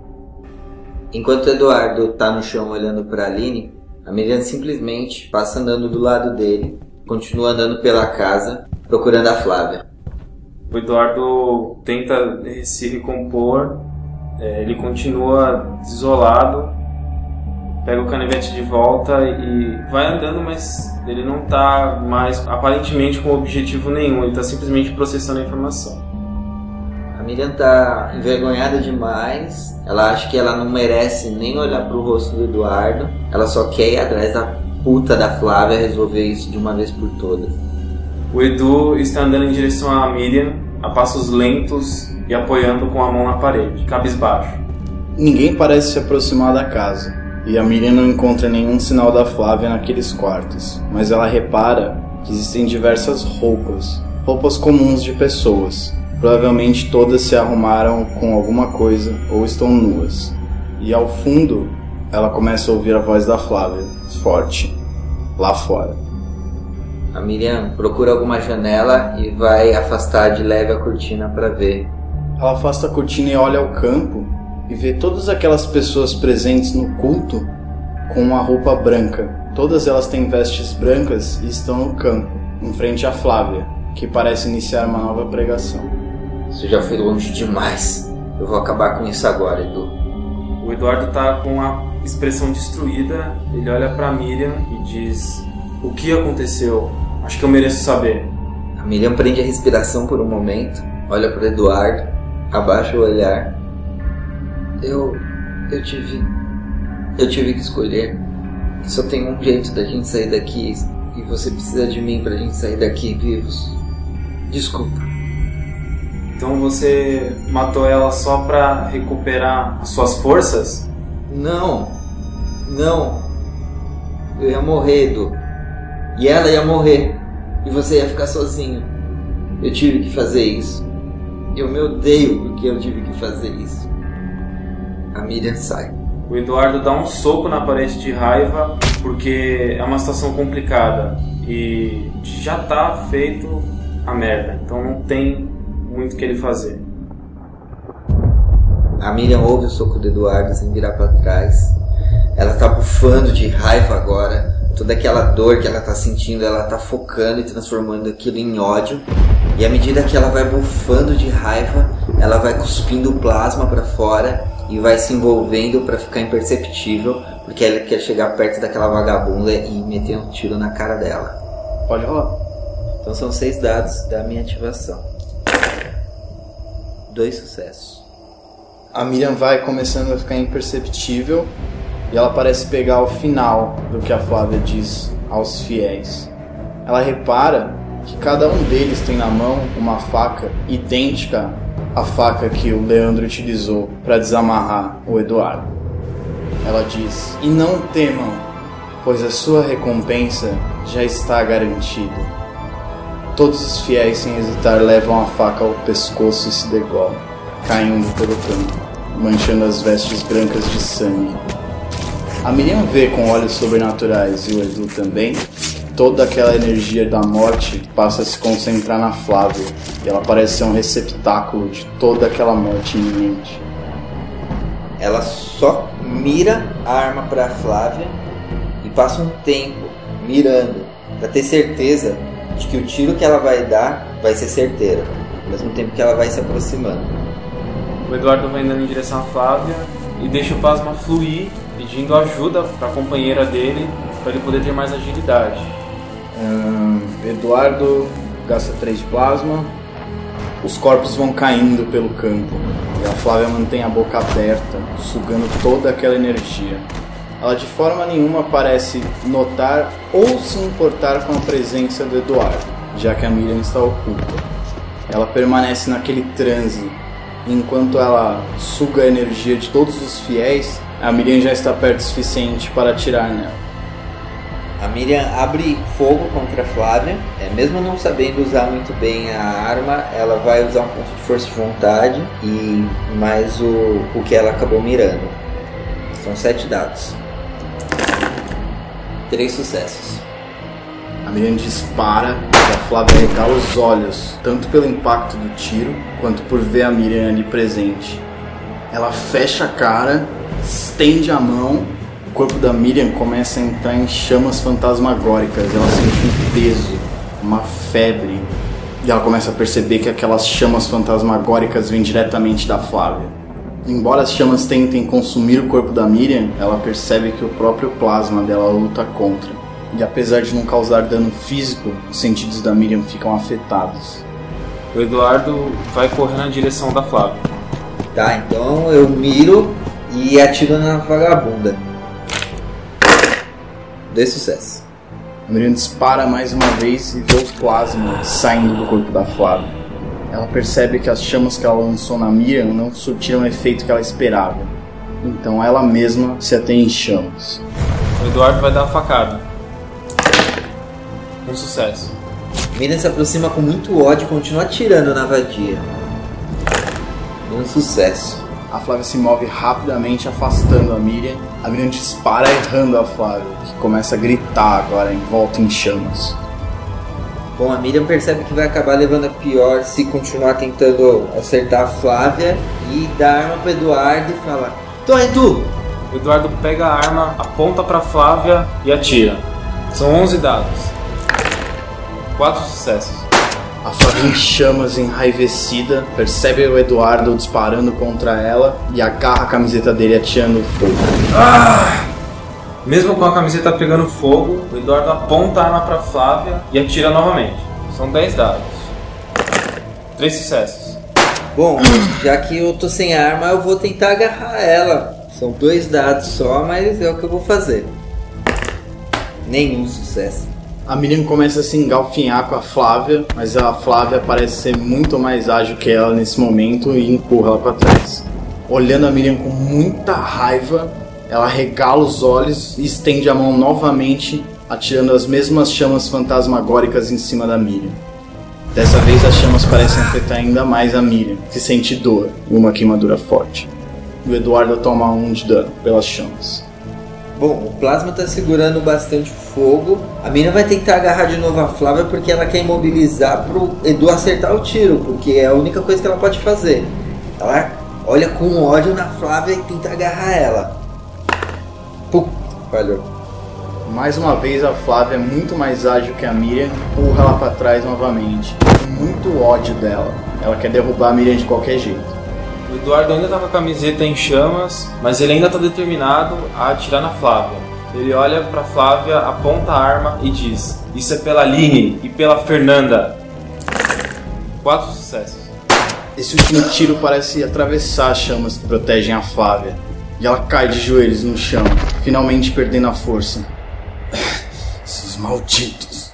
Enquanto o Eduardo tá no chão olhando pra Aline, a Miriam simplesmente passa andando do lado dele, continua andando pela casa, procurando a Flávia. O Eduardo tenta se recompor, é, ele continua desolado, pega o canivete de volta e vai andando, mas ele não está mais aparentemente com objetivo nenhum, ele está simplesmente processando a informação. A Miriam tá envergonhada demais, ela acha que ela não merece nem olhar pro rosto do Eduardo, ela só quer ir atrás da puta da Flávia resolver isso de uma vez por todas. O Edu está andando em direção à Miriam, a passos lentos e apoiando com a mão na parede, cabisbaixo. Ninguém parece se aproximar da casa, e a Miriam não encontra nenhum sinal da Flávia naqueles quartos, mas ela repara que existem diversas roupas, roupas comuns de pessoas. Provavelmente todas se arrumaram com alguma coisa ou estão nuas. E ao fundo, ela começa a ouvir a voz da Flávia, forte, lá fora. A Miriam procura alguma janela e vai afastar de leve a cortina para ver. Ela afasta a cortina e olha ao campo e vê todas aquelas pessoas presentes no culto com uma roupa branca. Todas elas têm vestes brancas e estão no campo, em frente à Flávia, que parece iniciar uma nova pregação. Isso já foi longe demais. Eu vou acabar com isso agora, Edu. O Eduardo tá com a expressão destruída, ele olha pra Miriam e diz: o que aconteceu? Acho que eu mereço saber. A Miriam prende a respiração por um momento, olha para o Eduardo, abaixa o olhar. Eu... eu tive... eu tive que escolher. Só tem um jeito da gente sair daqui e você precisa de mim pra gente sair daqui vivos. Desculpa. Então você matou ela só pra recuperar as suas forças? Não. Não. Eu ia morrer, Edu. E ela ia morrer. E você ia ficar sozinho. Eu tive que fazer isso. Eu me odeio porque eu tive que fazer isso. A Miriam sai. O Eduardo dá um soco na parede de raiva porque é uma situação complicada. E já tá feito a merda. Então não tem muito o que ele fazer. A Miriam ouve o soco do Eduardo sem virar pra trás. Ela tá bufando de raiva agora. Toda aquela dor que ela tá sentindo, ela tá focando e transformando aquilo em ódio. E à medida que ela vai bufando de raiva, ela vai cuspindo plasma pra fora e vai se envolvendo pra ficar imperceptível, porque ela quer chegar perto daquela vagabunda e meter um tiro na cara dela. Pode rolar. Então são seis dados da minha ativação. Dois sucessos. A Miriam vai começando a ficar imperceptível e ela parece pegar o final do que a Flávia diz aos fiéis. Ela repara que cada um deles tem na mão uma faca idêntica à faca que o Leandro utilizou para desamarrar o Eduardo. Ela diz: e não temam, pois a sua recompensa já está garantida. Todos os fiéis, sem hesitar, levam a faca ao pescoço e se degolam, caindo pelo campo, manchando as vestes brancas de sangue. A Miriam vê com olhos sobrenaturais, e o Edu também, toda aquela energia da morte passa a se concentrar na Flávia, e ela parece ser um receptáculo de toda aquela morte iminente. Ela só mira a arma pra Flávia e passa um tempo mirando, pra ter certeza de que o tiro que ela vai dar vai ser certeiro, ao mesmo tempo que ela vai se aproximando. O Eduardo vai andando em direção à Flávia e deixa o plasma fluir, pedindo ajuda para a companheira dele, para ele poder ter mais agilidade. Hum, Eduardo gasta três de plasma. Os corpos vão caindo pelo campo. e a Flávia mantém a boca aberta, sugando toda aquela energia. Ela de forma nenhuma parece notar ou se importar com a presença do Eduardo, já que a Miriam está oculta. Ela permanece naquele transe, e enquanto ela suga a energia de todos os fiéis, a Miriam já está perto o suficiente para atirar nela. A Miriam abre fogo contra a Flávia, é, mesmo não sabendo usar muito bem a arma, ela vai usar um ponto de força de vontade e mais o, o que ela acabou mirando. São sete dados. Três sucessos. A Miriam dispara e a Flávia regala os olhos, tanto pelo impacto do tiro, quanto por ver a Miriam ali presente. Ela fecha a cara, estende a mão, o corpo da Miriam começa a entrar em chamas fantasmagóricas. Ela sente um peso, uma febre, e ela começa a perceber que aquelas chamas fantasmagóricas vêm diretamente da Flávia. Embora as chamas tentem consumir o corpo da Miriam, ela percebe que o próprio plasma dela luta contra. E apesar de não causar dano físico, os sentidos da Miriam ficam afetados. O Eduardo vai correr na direção da Flávia. Tá, então eu miro e atiro na vagabunda. Dois sucessos. A Miriam dispara mais uma vez e vê o plasma saindo do corpo da Flávia. Ela percebe que as chamas que ela lançou na Miriam não surtiram o efeito que ela esperava. Então ela mesma se atém em chamas. O Eduardo vai dar a facada. Um sucesso. Miriam se aproxima com muito ódio e continua atirando na vadia. Um sucesso. A Flávia se move rapidamente, afastando a Miriam. A Miriam dispara, errando a Flávia, que começa a gritar agora em volta em chamas. Bom, a Miriam percebe que vai acabar levando a pior se continuar tentando acertar a Flávia e dá a arma pro Eduardo e fala: "Então é tu!" O Eduardo pega a arma, aponta pra Flávia e atira. São onze dados. Quatro sucessos. A Flávia em chamas, enraivecida, percebe o Eduardo disparando contra ela e agarra a camiseta dele atirando fogo. Ah! Mesmo com a camiseta pegando fogo, o Eduardo aponta a arma pra Flávia e atira novamente. São dez dados. Três sucessos. Bom, já que eu tô sem arma, eu vou tentar agarrar ela. São dois dados só, mas é o que eu vou fazer. Nenhum sucesso. A Miriam começa a se engalfinhar com a Flávia, mas a Flávia parece ser muito mais ágil que ela nesse momento e empurra ela pra trás. Olhando a Miriam com muita raiva, ela regala os olhos e estende a mão novamente, atirando as mesmas chamas fantasmagóricas em cima da Miriam. Dessa vez as chamas parecem afetar ainda mais a Miriam, que sente dor e uma queimadura forte. O Eduardo toma um de dano pelas chamas. Bom, o plasma tá segurando bastante fogo. A Miriam vai tentar agarrar de novo a Flávia porque ela quer imobilizar pro Edu acertar o tiro, porque é a única coisa que ela pode fazer. Ela olha com ódio na Flávia e tenta agarrar ela. Pum, falhou. Mais uma vez a Flávia é muito mais ágil que a Miriam, empurra ela pra trás novamente. Com muito ódio dela. Ela quer derrubar a Miriam de qualquer jeito. O Eduardo ainda tá com a camiseta em chamas, mas ele ainda tá determinado a atirar na Flávia. Ele olha pra Flávia, aponta a arma e diz: "Isso é pela Aline e pela Fernanda." Quatro sucessos. Esse último tiro parece atravessar as chamas que protegem a Flávia. E ela cai de joelhos no chão, finalmente perdendo a força. Esses malditos.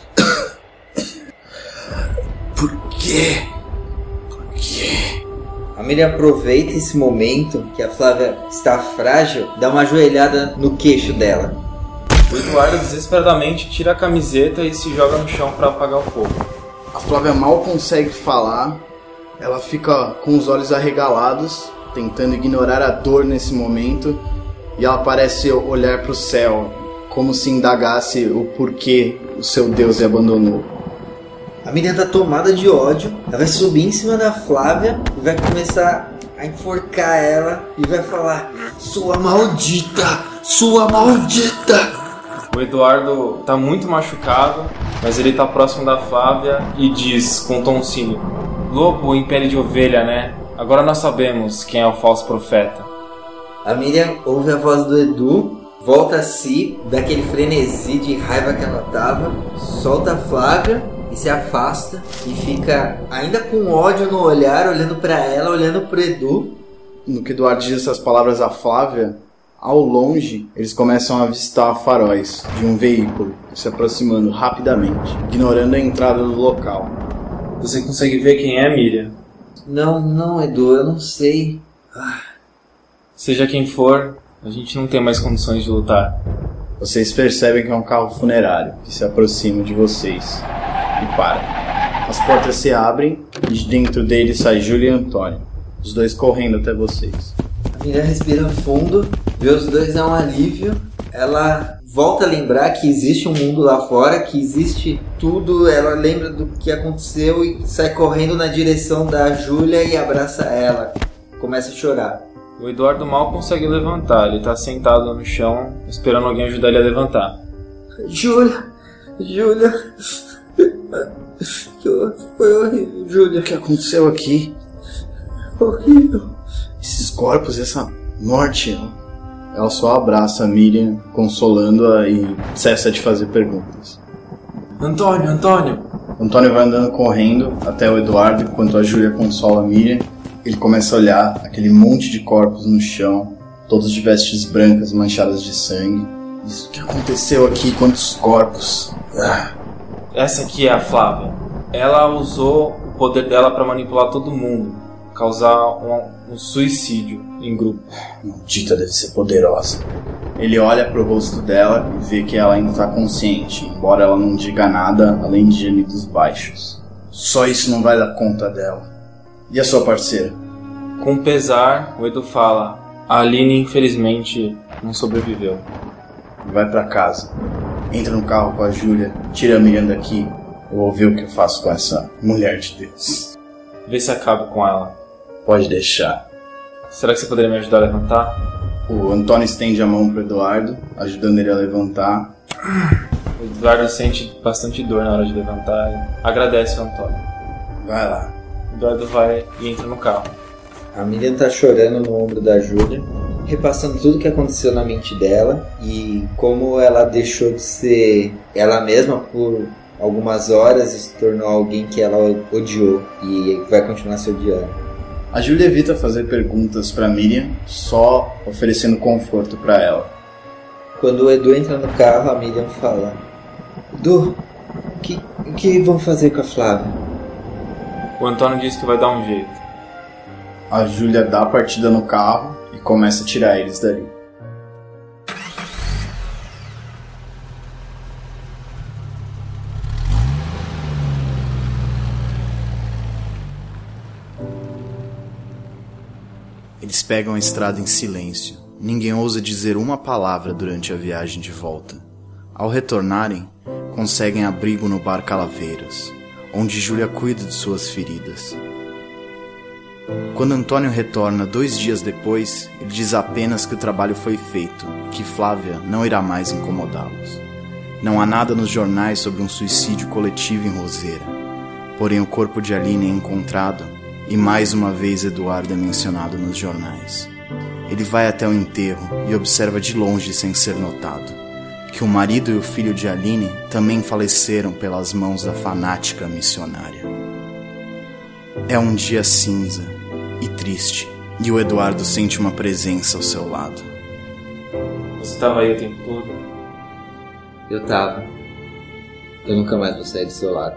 Por quê? Por quê? A Miriam aproveita esse momento que a Flávia está frágil, dá uma joelhada no queixo dela. O Eduardo desesperadamente tira a camiseta e se joga no chão para apagar o fogo. A Flávia mal consegue falar, ela fica com os olhos arregalados, tentando ignorar a dor nesse momento, e ela parece olhar para o céu, como se indagasse o porquê o seu Deus a abandonou. A Miriam tá tomada de ódio, ela vai subir em cima da Flávia e vai começar a enforcar ela e vai falar: "Sua maldita! Sua maldita!" O Eduardo tá muito machucado, mas ele tá próximo da Flávia e diz com um tom cínico: "Lobo em pele de ovelha, né? Agora nós sabemos quem é o falso profeta." A Miriam ouve a voz do Edu, volta a si, daquele frenesi de raiva que ela tava, solta a Flávia e se afasta e fica ainda com ódio no olhar, olhando pra ela, olhando pro Edu. No que Eduardo diz essas palavras a Flávia, ao longe eles começam a avistar faróis de um veículo se aproximando rapidamente, ignorando a entrada do local. Você consegue ver quem é, Miriam? Não, não, Edu, eu não sei. Ah. Seja quem for, a gente não tem mais condições de lutar. Vocês percebem que é um carro funerário que se aproxima de vocês e para. As portas se abrem e de dentro dele sai Júlia e Antônio, os dois correndo até vocês. A Miriam respira fundo, vê os dois é um alívio. Ela volta a lembrar que existe um mundo lá fora, que existe tudo. Ela lembra do que aconteceu e sai correndo na direção da Júlia e abraça ela. Começa a chorar. O Eduardo mal consegue levantar, ele tá sentado no chão, esperando alguém ajudar ele a levantar. Júlia, Júlia, foi horrível, Júlia. O que aconteceu aqui? Horrível. Esses corpos, essa morte. Ela só abraça a Miriam, consolando-a e cessa de fazer perguntas. Antônio, Antônio! Antônio vai andando correndo até o Eduardo, enquanto a Júlia consola a Miriam. Ele começa a olhar aquele monte de corpos no chão, todos de vestes brancas manchadas de sangue. Diz, o que aconteceu aqui? Quantos corpos? Ah. Essa aqui é a Flávia. Ela usou o poder dela para manipular todo mundo, causar um, um suicídio em grupo. Maldita, deve ser poderosa. Ele olha pro rosto dela e vê que ela ainda está consciente, embora ela não diga nada além de gemidos baixos. Só isso não vai dar conta dela. E a sua parceira? Com pesar, o Edu fala: a Aline infelizmente não sobreviveu. Vai pra casa. Entra no carro com a Júlia, tira a Miriam daqui. Eu vou ver o que eu faço com essa mulher de Deus. Vê se acaba com ela. Pode deixar. Será que você poderia me ajudar a levantar? O Antônio estende a mão pro Eduardo, ajudando ele a levantar. O Eduardo sente bastante dor na hora de levantar e agradece o Antônio. Vai lá. O Eduardo vai e entra no carro. A Miriam tá chorando no ombro da Júlia, repassando tudo o que aconteceu na mente dela e como ela deixou de ser ela mesma por algumas horas e se tornou alguém que ela odiou e vai continuar se odiando. A Júlia evita fazer perguntas pra Miriam, só oferecendo conforto pra ela. Quando o Edu entra no carro, a Miriam fala: Edu, o que, o que vão fazer com a Flávia? O Antônio diz que vai dar um jeito. A Júlia dá a partida no carro e começa a tirar eles dali. Eles pegam a estrada em silêncio. Ninguém ousa dizer uma palavra durante a viagem de volta. Ao retornarem, conseguem abrigo no bar Calaveiras, onde Júlia cuida de suas feridas. Quando Antônio retorna dois dias depois, ele diz apenas que o trabalho foi feito e que Flávia não irá mais incomodá-los. Não há nada nos jornais sobre um suicídio coletivo em Roseira, porém o corpo de Aline é encontrado e mais uma vez Eduardo é mencionado nos jornais. Ele vai até o enterro e observa de longe sem ser notado que o marido e o filho de Aline também faleceram pelas mãos da fanática missionária. É um dia cinza e triste, e o Eduardo sente uma presença ao seu lado. Você estava aí o tempo todo? Eu tava. Eu nunca mais vou sair do seu lado.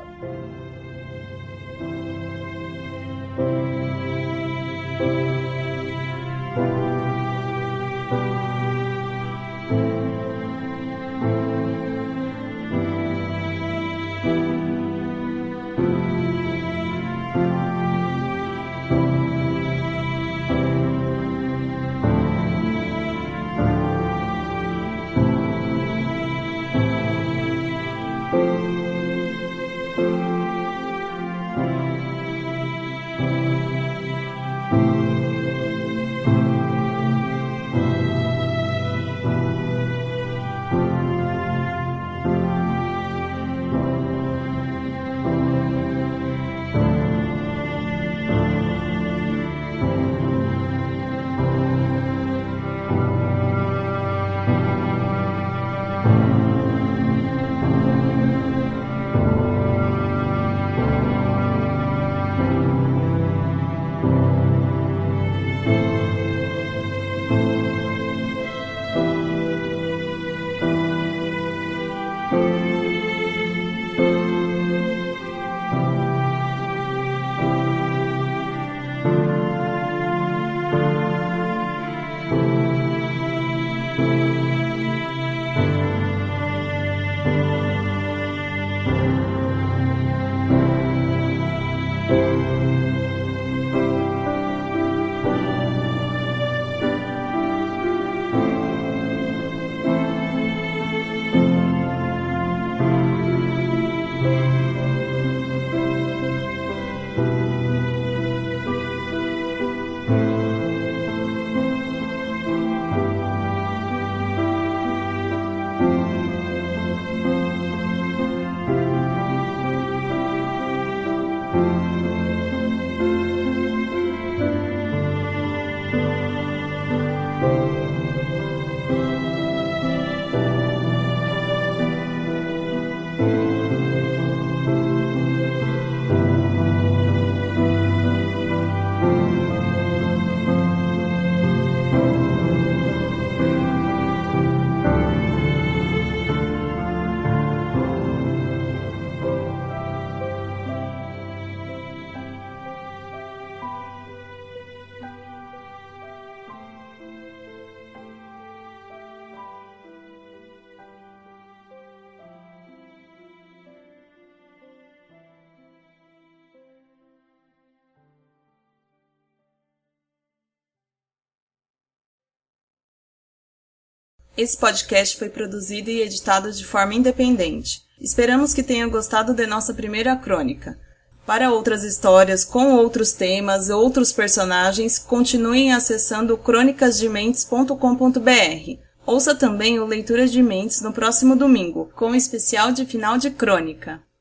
Esse podcast foi produzido e editado de forma independente. Esperamos que tenham gostado de nossa primeira crônica. Para outras histórias com outros temas e outros personagens, continuem acessando crônicas de mentes ponto com ponto b r. Ouça também o Leitura de Mentes no próximo domingo, com o especial de final de crônica.